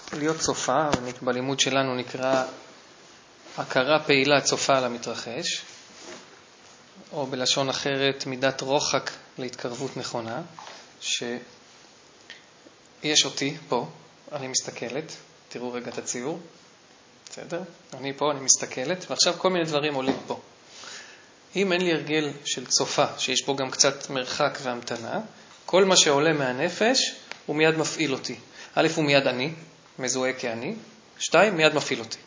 להיות צופה, בלימוד שלנו נקרא הכרה פעילה צופה על המתרחש, או בלשון אחרת מידת רוחק להתקרבות נכונה, שיש אותי פה, אני מסתכלת, תראו רגע את הציור, בסדר? אני פה, אני מסתכלת, ועכשיו כל מיני דברים עולים פה. אם אין לי הרגל של צופה, שיש פה גם קצת מרחק והמתנה, כל מה שעולה מהנפש הוא מיד מפעיל אותי. א', הוא מיד אני, מזוהה כאני, 2, מיד מפעיל אותי.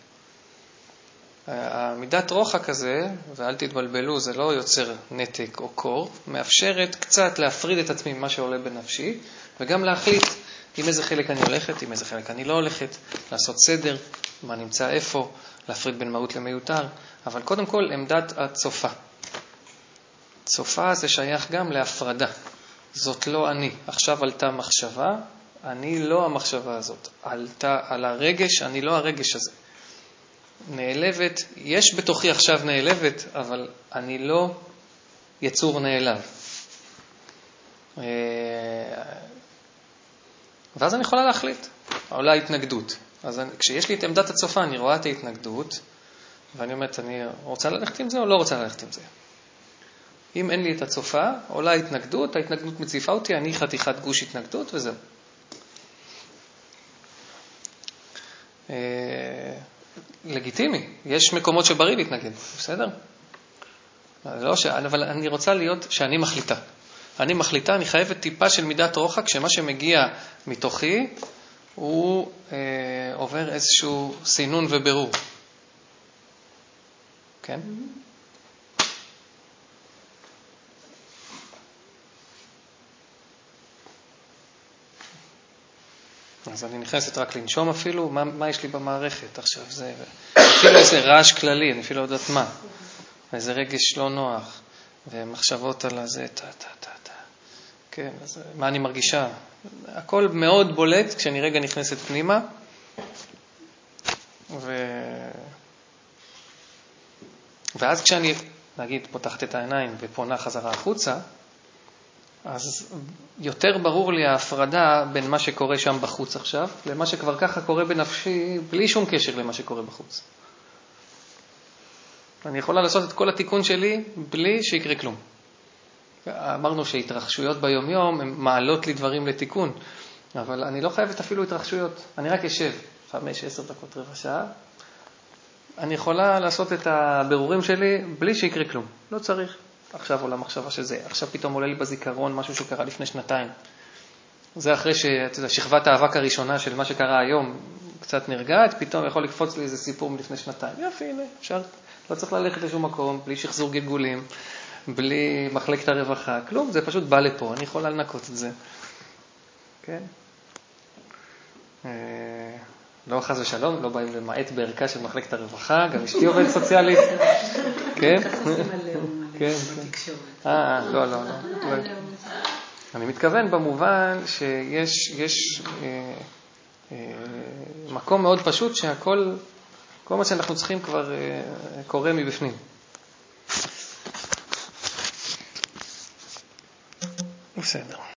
המידת רוחק הזה, ואל תתבלבלו, זה לא יוצר נתק או קור, מאפשרת קצת להפריד את עצמי ממה שעולה בנפשי, וגם להחליט עם איזה חלק אני הולכת, עם איזה חלק אני לא הולכת, לעשות סדר, מה נמצא איפה, להפריד בין מהות למיותר, אבל קודם כל עמדת הצופה. צופה זה שייך גם להפרדה. זאת לא אני. עכשיו עלתה מחשבה, אני לא המחשבה הזאת. עלתה על הרגש, אני לא הרגש הזה. נעלבת, יש בתוכי עכשיו נעלבת, אבל אני לא יצור נעלב. ואז אני יכולה להחליט. עולה התנגדות. אז כשיש לי את עמדת הצופה, אני רואה את ההתנגדות, ואני אומרת, אני רוצה ללכת עם זה או לא רוצה ללכת עם זה? אם אין לי את הצופה, עולה התנגדות, ההתנגדות מציפה אותי, אני חתיכת גוש התנגדות וזהו. לגיטימי, יש מקומות שבריא להתנגד, בסדר? אבל אני רוצה להיות שאני מחליטה. אני מחליטה, אני חייבת טיפה של מידת רוחק, שמה שמגיע מתוכי, הוא עובר איזשהו סינון וברור. כן? אז אני נכנסת רק לנשום אפילו, מה יש לי במערכת עכשיו? זה אפילו איזה רעש כללי, אני אפילו לא יודעת מה. איזה רגש לא נוח, ומחשבות על זה, כן, אז מה אני מרגישה? הכל מאוד בולט כשאני רגע נכנסת פנימה, ואז כשאני, נגיד, פותחת את העיניים ופונה חזרה החוצה, אז יותר ברור לי ההפרדה בין מה שקורה שם בחוץ עכשיו, למה שכבר ככה קורה בנפשי, בלי שום קשר למה שקורה בחוץ. אני יכולה לעשות את כל התיקון שלי בלי שיקרה כלום. אמרנו שהתרחשויות ביום-יום הן מעלות לי דברים לתיקון, אבל אני לא חייבת אפילו התרחשויות. אני רק אשב 5-10 דקות, רבע שעה. אני יכולה לעשות את הבירורים שלי בלי שיקרה כלום. לא צריך. עכשיו עולה מחשבה שזה. עכשיו פתאום עולה לי בזיכרון משהו שקרה לפני 2 שנים. זה אחרי ששכבת האבק הראשונה של מה שקרה היום קצת נרגעת, פתאום יכול לקפוץ לי איזה סיפור מלפני 2 שנים. יפה, הנה, אפשר. לא צריך ללכת לשום מקום, בלי שחזור גלגולים, בלי מחלקת הרווחה, כלום, זה פשוט בא לפה, אני יכולה לנקות את זה. כן? לא חס ושלום, לא באים למעט בערכה של מחלקת הרווחה, גם אשתי עובדת סוציאלית. כן? כן, כן. לא. אני מתכוון במובן שיש מקום מאוד פשוט שהכל, כל מה שאנחנו צריכים כבר קורה מבפנים. בסדר.